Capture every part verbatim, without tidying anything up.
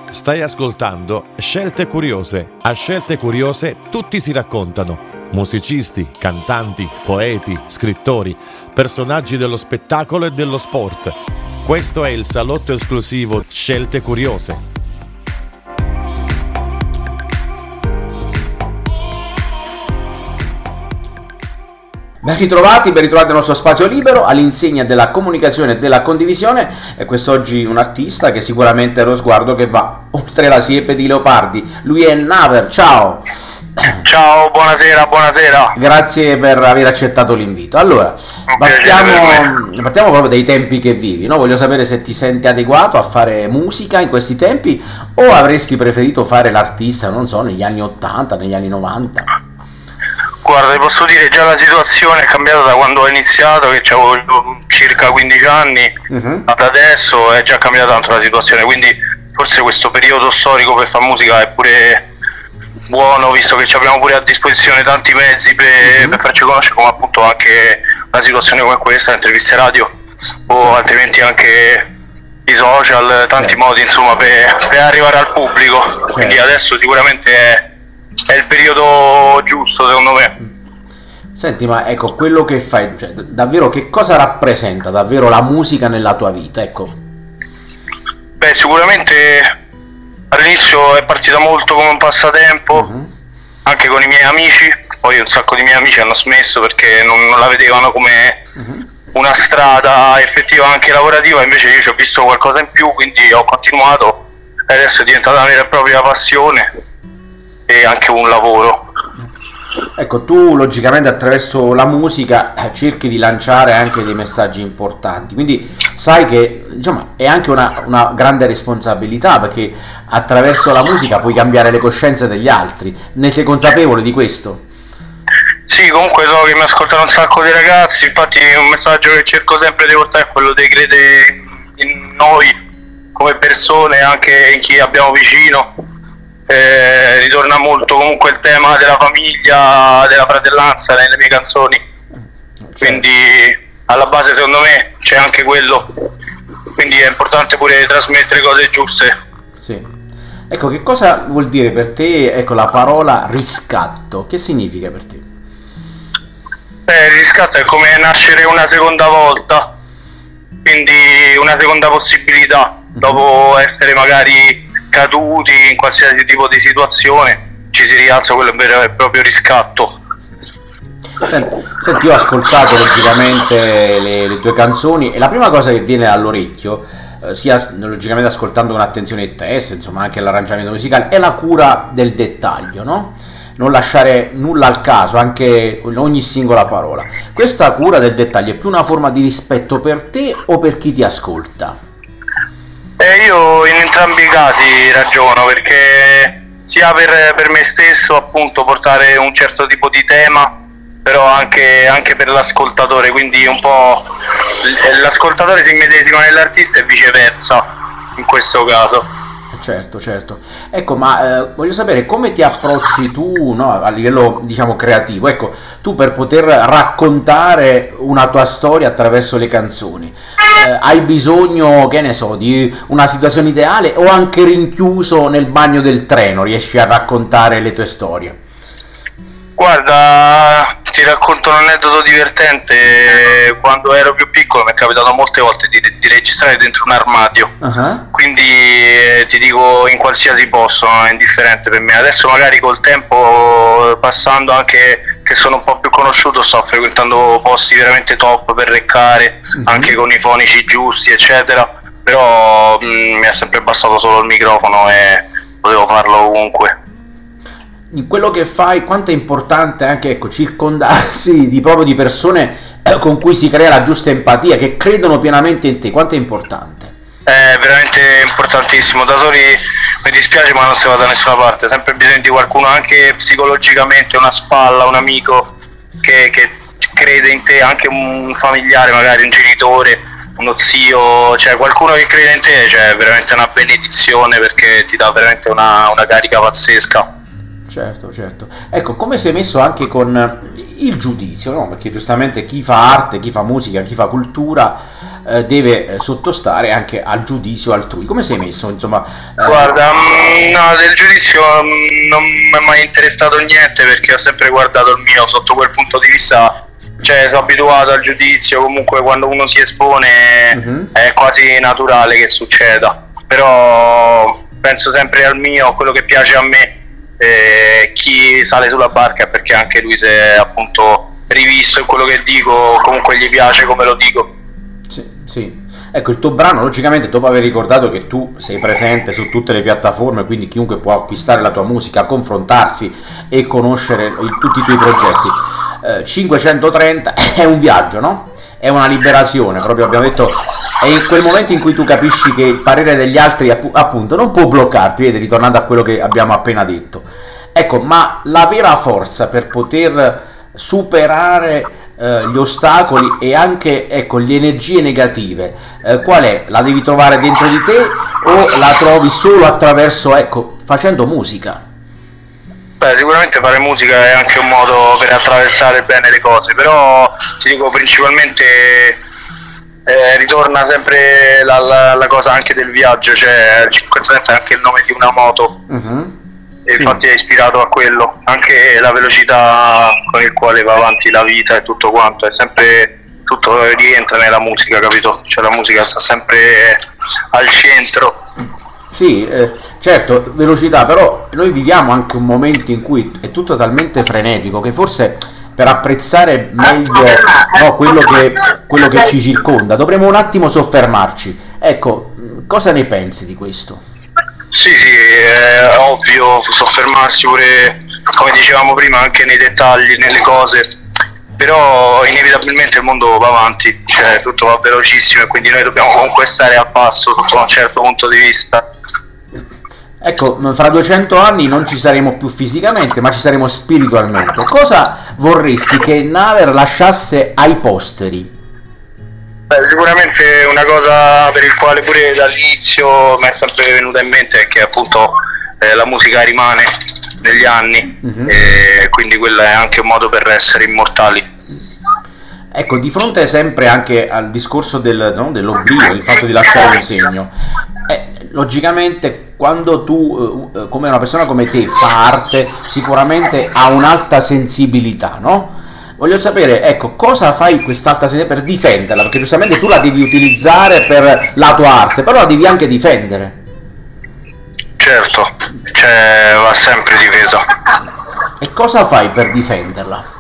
Stai ascoltando Scelte Curiose. A Scelte Curiose tutti si raccontano. Musicisti, cantanti, poeti, scrittori, personaggi dello spettacolo e dello sport. Questo è il salotto esclusivo Scelte Curiose. Ben ritrovati, ben ritrovati nel nostro spazio libero all'insegna della comunicazione e della condivisione. E quest'oggi un artista che sicuramente ha lo sguardo che va oltre la siepe di leopardi. Lui è Naver, ciao! Ciao, buonasera, buonasera. Grazie per aver accettato l'invito. Allora, partiamo, partiamo proprio dai tempi che vivi, no? Voglio sapere se ti senti adeguato a fare musica in questi tempi o avresti preferito fare l'artista, non so, negli anni ottanta, negli anni novanta. Guarda, posso dire già la situazione è cambiata da quando ho iniziato, che avevo circa quindici anni, uh-huh. ad adesso è già cambiata tanto la situazione, quindi forse questo periodo storico per fare musica è pure buono, visto che abbiamo pure a disposizione tanti mezzi per, uh-huh. per farci conoscere, come appunto anche una situazione come questa, interviste radio o altrimenti anche i social, tanti certo. modi insomma per, per arrivare al pubblico, certo. quindi adesso sicuramente è È il periodo giusto, secondo me. Senti, ma ecco, quello che fai, cioè, davvero che cosa rappresenta davvero la musica nella tua vita, ecco? Beh, sicuramente all'inizio è partita molto come un passatempo, uh-huh. anche con i miei amici, poi un sacco di miei amici hanno smesso perché non, non la vedevano come uh-huh. una strada effettiva anche lavorativa, invece io ci ho visto qualcosa in più, quindi ho continuato e adesso è diventata una vera e propria passione e anche un lavoro. Ecco, tu logicamente attraverso la musica eh, cerchi di lanciare anche dei messaggi importanti, quindi sai che insomma è anche una, una grande responsabilità, perché attraverso la musica puoi cambiare le coscienze degli altri. Ne sei consapevole di questo? Sì, comunque so che mi ascoltano un sacco di ragazzi, infatti un messaggio che cerco sempre di portare è quello di credere in noi come persone, anche in chi abbiamo vicino. Eh, ritorna molto comunque il tema della famiglia, della fratellanza nelle mie canzoni, quindi alla base secondo me c'è anche quello, quindi è importante pure trasmettere cose giuste. Sì. Ecco, che cosa vuol dire per te, ecco, la parola riscatto? Che significa per te? Beh, il riscatto è come nascere una seconda volta, quindi una seconda possibilità, dopo essere magari caduti in qualsiasi tipo di situazione, ci si rialza, quello è vero e proprio riscatto. Senti, senti, io ho ascoltato logicamente le, le tue canzoni e la prima cosa che viene all'orecchio, eh, sia logicamente ascoltando con attenzione il testo, insomma anche l'arrangiamento musicale, è la cura del dettaglio, no? Non lasciare nulla al caso, anche ogni singola parola. Questa cura del dettaglio è più una forma di rispetto per te o per chi ti ascolta? Eh, io in entrambi i casi ragiono, perché sia per, per me stesso appunto portare un certo tipo di tema, però anche, anche per l'ascoltatore, quindi un po' l'ascoltatore si immedesima nell'artista e viceversa in questo caso. Certo, certo. Ecco, ma eh, voglio sapere come ti approcci tu, no, a livello diciamo creativo, ecco, tu per poter raccontare una tua storia attraverso le canzoni. Eh, hai bisogno, che ne so, di una situazione ideale o anche rinchiuso nel bagno del treno riesci a raccontare le tue storie? Guarda, ti racconto un aneddoto divertente. Quando ero più piccolo mi è capitato molte volte di, di registrare dentro un armadio, uh-huh. quindi eh, ti dico in qualsiasi posto, non è indifferente per me. Adesso magari col tempo, passando anche che sono un po' più conosciuto, sto frequentando posti veramente top per reccare, uh-huh. anche con i fonici giusti eccetera, però mh, mi è sempre bastato solo il microfono e potevo farlo ovunque. In quello che fai, quanto è importante anche, ecco, circondarsi di proprio di persone eh, con cui si crea la giusta empatia, che credono pienamente in te, quanto è importante? È veramente importantissimo, da soli mi dispiace ma non si va da nessuna parte, sempre bisogno di qualcuno, anche psicologicamente, una spalla, un amico che, che crede in te, anche un familiare, magari un genitore, uno zio, cioè qualcuno che crede in te, cioè è veramente una benedizione, perché ti dà veramente una, una carica pazzesca. Certo, certo. Ecco, come sei messo anche con il giudizio, no? Perché giustamente chi fa arte, chi fa musica, chi fa cultura eh, deve eh, sottostare anche al giudizio altrui. Come sei messo? Insomma, eh... Guarda, mh, no, del giudizio mh, non mi è mai interessato niente, perché ho sempre guardato il mio sotto quel punto di vista. Cioè, sono abituato al giudizio, comunque quando uno si espone uh-huh. è quasi naturale che succeda, però penso sempre al mio, a quello che piace a me. Eh, chi sale sulla barca è perché anche lui si è appunto rivisto in quello che dico, comunque gli piace come lo dico. Sì, sì. Ecco, il tuo brano, logicamente, dopo aver ricordato che tu sei presente su tutte le piattaforme, quindi chiunque può acquistare la tua musica, confrontarsi e conoscere i, tutti i tuoi progetti, eh, cinquecentotrenta è un viaggio, no? È una liberazione, proprio abbiamo detto, è in quel momento in cui tu capisci che il parere degli altri appunto non può bloccarti, vedi, ritornando a quello che abbiamo appena detto. Ecco, ma la vera forza per poter superare eh, gli ostacoli e anche, ecco, le energie negative, eh, qual è? La devi trovare dentro di te o la trovi solo attraverso, ecco, facendo musica? Beh, sicuramente fare musica è anche un modo per attraversare bene le cose, però ti dico principalmente eh, ritorna sempre la, la, la cosa anche del viaggio, cioè il cinquecentotrenta è anche il nome di una moto, uh-huh. e sì. Infatti è ispirato a quello, anche la velocità con il quale va avanti la vita e tutto quanto, è sempre, tutto rientra nella musica, capito? Cioè la musica sta sempre al centro. Sì, eh, certo, velocità, però noi viviamo anche un momento in cui è tutto talmente frenetico che forse per apprezzare meglio, no, quello, che, quello che ci circonda dovremmo un attimo soffermarci. Ecco, cosa ne pensi di questo? Sì, sì, è ovvio soffermarsi pure, come dicevamo prima, anche nei dettagli, nelle cose, però inevitabilmente il mondo va avanti, cioè tutto va velocissimo e quindi noi dobbiamo comunque stare al passo sotto un certo punto di vista. Ecco, fra duecento anni non ci saremo più fisicamente, ma ci saremo spiritualmente. Cosa vorresti che Naver lasciasse ai posteri? Beh, sicuramente una cosa per il quale pure dall'inizio mi è sempre venuta in mente è che appunto eh, la musica rimane negli anni, uh-huh. e quindi quello è anche un modo per essere immortali. Ecco, di fronte sempre anche al discorso del, no, dell'oblio, il fatto di lasciare un segno, eh, logicamente quando tu, eh, come una persona come te, fa arte, sicuramente ha un'alta sensibilità, no? Voglio sapere, ecco, cosa fai quest'alta sensibilità per difenderla? Perché giustamente tu la devi utilizzare per la tua arte, però la devi anche difendere. Certo, cioè va sempre difesa. E cosa fai per difenderla?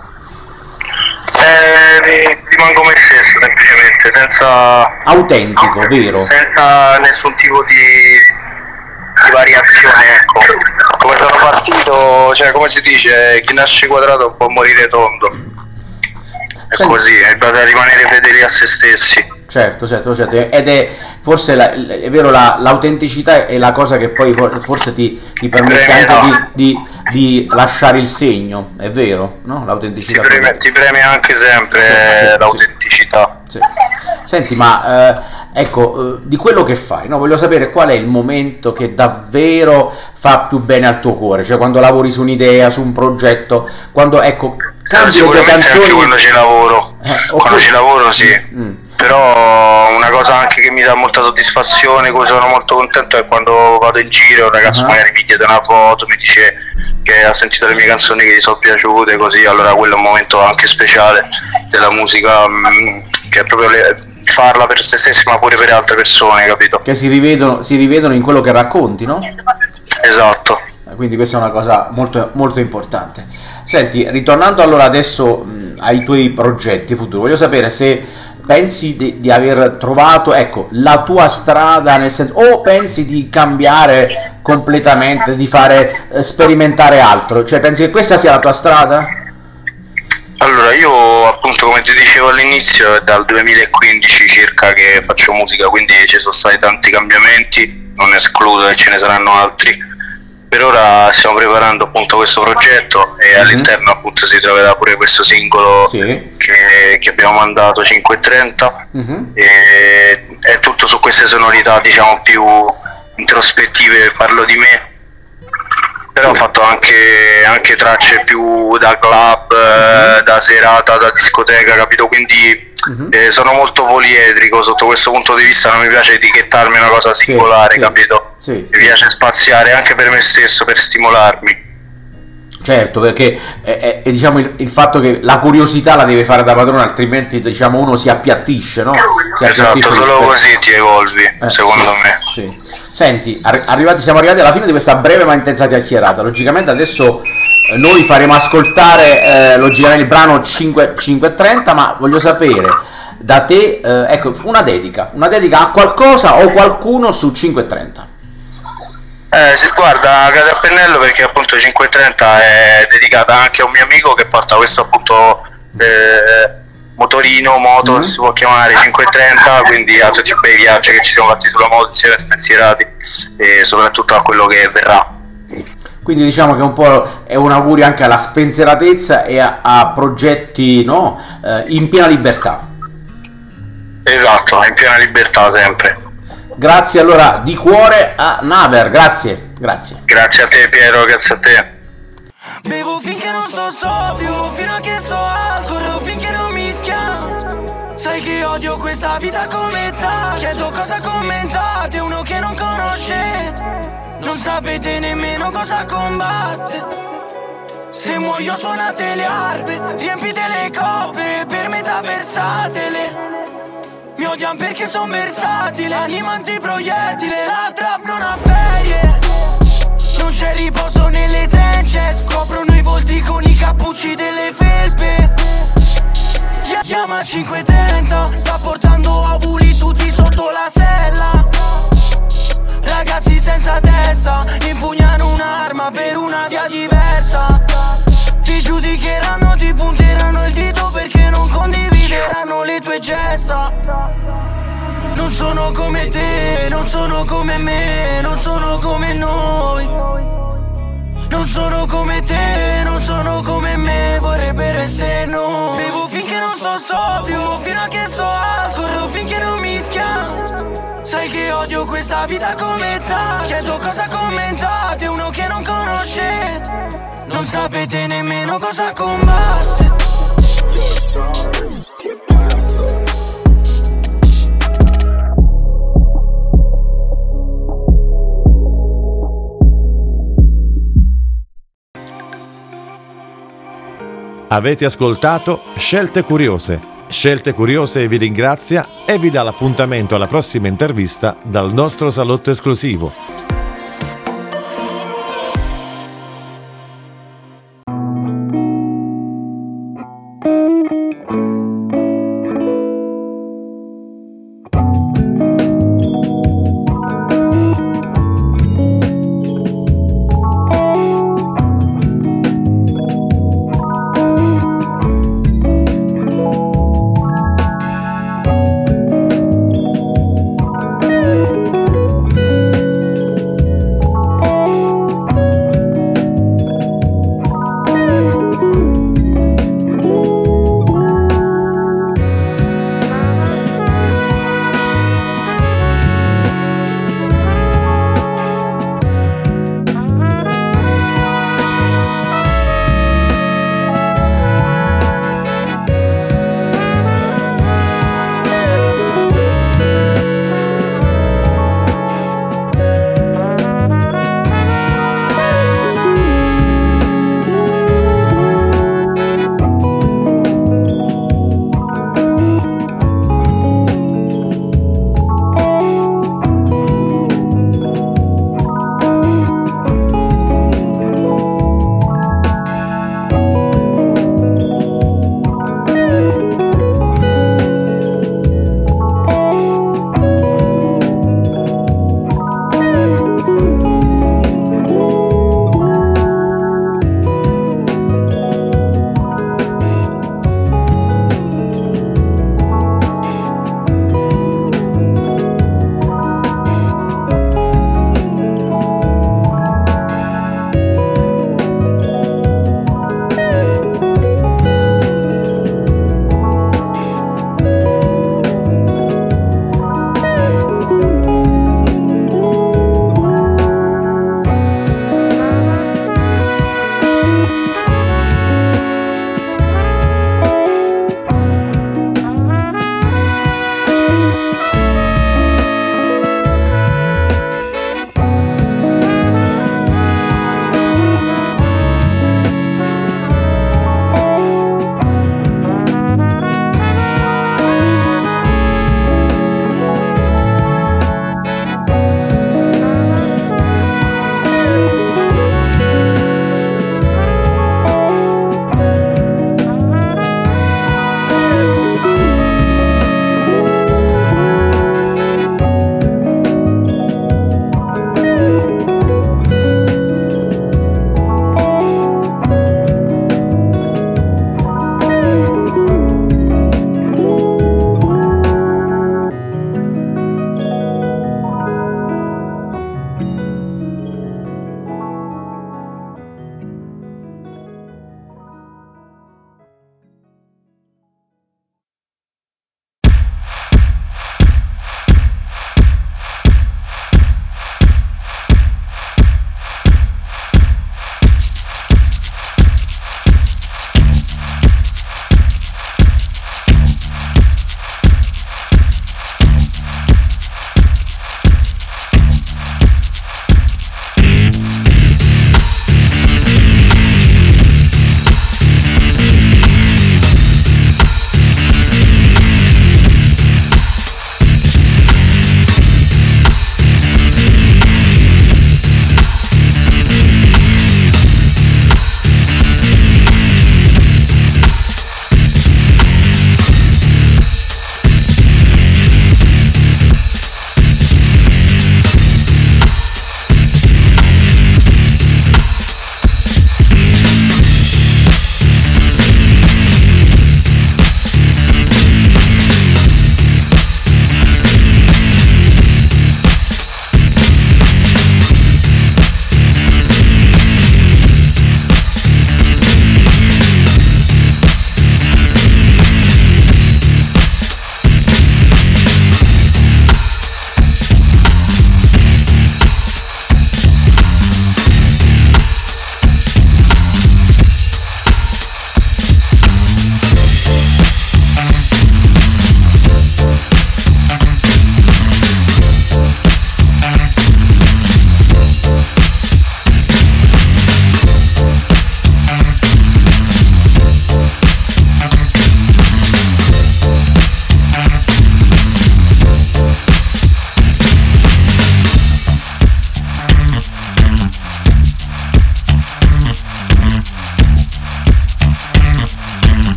Eh, rimango me stesso, semplicemente, senza... autentico, vero? Senza nessun tipo di, di variazione, ecco. Come sono partito, cioè come si dice, chi nasce quadrato può morire tondo. È Senti. Così, è da rimanere fedeli a se stessi. Certo, certo, certo, ed è forse la, è vero, la, l'autenticità è la cosa che poi forse ti, ti permette preme, anche no. di, di, di lasciare il segno, è vero, no? L'autenticità. Ti preme, ti preme anche sempre sì, sì, l'autenticità. Sì. Senti, ma eh, ecco, eh, di quello che fai, no? Voglio sapere qual è il momento che davvero fa più bene al tuo cuore, cioè quando lavori su un'idea, su un progetto, quando, ecco, sì, sicuramente canzoni... anche quando ci lavoro, eh, okay. Quando ci lavoro sì. Mm. Però una cosa anche che mi dà molta soddisfazione, cui sono molto contento, è quando vado in giro, un ragazzo uh-huh. magari mi chiede una foto, mi dice che ha sentito le mie canzoni, che gli sono piaciute, così, allora quello è un momento anche speciale della musica, mh, che è proprio le, farla per se stessi ma pure per altre persone, capito? Che si rivedono, si rivedono in quello che racconti, no? Esatto. Quindi questa è una cosa molto, molto importante. Senti, ritornando allora adesso mh, ai tuoi progetti futuri, voglio sapere se pensi di, di aver trovato, ecco, la tua strada, nel senso, o pensi di cambiare completamente, di fare eh, sperimentare altro, cioè pensi che questa sia la tua strada? Allora, io appunto, come ti dicevo all'inizio, è dal duemilaquindici circa che faccio musica, quindi ci sono stati tanti cambiamenti, non escludo che ce ne saranno altri. Per ora stiamo preparando appunto questo progetto e mm-hmm. all'interno appunto si troverà pure questo singolo sì. che, che abbiamo mandato, cinque e trenta, mm-hmm. e è tutto su queste sonorità, diciamo, più introspettive, parlo di me, però ho fatto anche, anche tracce più da club, mm-hmm. eh, da serata, da discoteca, capito? Quindi mm-hmm. eh, sono molto poliedrico sotto questo punto di vista, non mi piace etichettarmi una cosa singolare, sì, capito? Sì, mi sì. piace spaziare anche per me stesso, per stimolarmi. Certo, perché è, è, è, diciamo il, il fatto che la curiosità la deve fare da padrone, altrimenti diciamo uno si appiattisce, no? Si esatto, appiattisce solo rispetto... così ti evolvi, eh, secondo sì, me. Sì. Senti, arri- arrivati, siamo arrivati alla fine di questa breve ma intensa chiacchierata. Logicamente adesso eh, noi faremo ascoltare eh, logicamente il brano cinque e trenta, ma voglio sapere da te, eh, ecco, una dedica, una dedica a qualcosa o qualcuno su cinque e trenta. Eh, guarda, cade a pennello perché appunto cinque e trenta è dedicata anche a un mio amico che porta questo appunto eh, motorino, moto, mm-hmm. si può chiamare cinque e trenta, quindi a tutti i bei viaggi che ci siamo fatti sulla moto insieme, spensierati, e soprattutto a quello che verrà. Quindi diciamo che un po' è un augurio anche alla spensieratezza e a, a progetti, no, eh, in piena libertà. Esatto, in piena libertà sempre. Grazie allora di cuore a Naver, grazie, grazie. Grazie a te Piero, grazie a te. Bevo finché non sto sobrio, fino a che sto al corro finché non mi schianto. Sai che odio questa vita come ta. Chiedo cosa commentate, uno che non conoscete. Non sapete nemmeno cosa combatte. Se muoio suonate le arpe, riempite le coppe, per metà versatele. Mi odiano perché son versatile, anima antiproiettile, la trap non ha ferie. Non c'è riposo nelle tence, scoprono i volti con i cappucci delle felpe. Chiama cinque e trenta, sta portando ovuli tutti sotto la sella. Ragazzi senza testa, impugnano un'arma per una via diversa. Ti giudicheranno, ti punteranno il dito perché non condivideranno le tue gesta. Non sono come te, non sono come me, non sono come noi. Non sono come te, non sono come me, vorrebbero essere noi. Bevo finché non sto sobrio, fino a che sto al corro finché non mi schianto. Sai che odio questa vita come ta. Chiedo cosa commentate, uno che non conoscete. Non sapete nemmeno cosa combatte. Avete ascoltato Scelte Curiose. Scelte Curiose vi ringrazia e vi dà l'appuntamento alla prossima intervista dal nostro salotto esclusivo.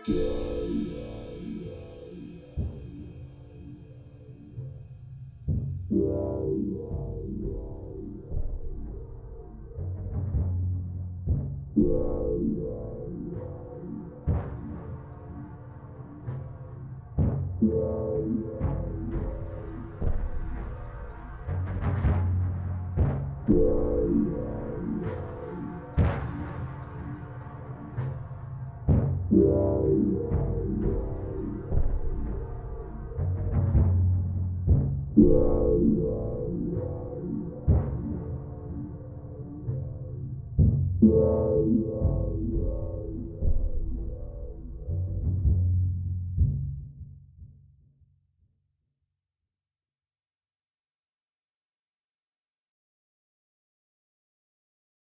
Yeah, yeah, yeah.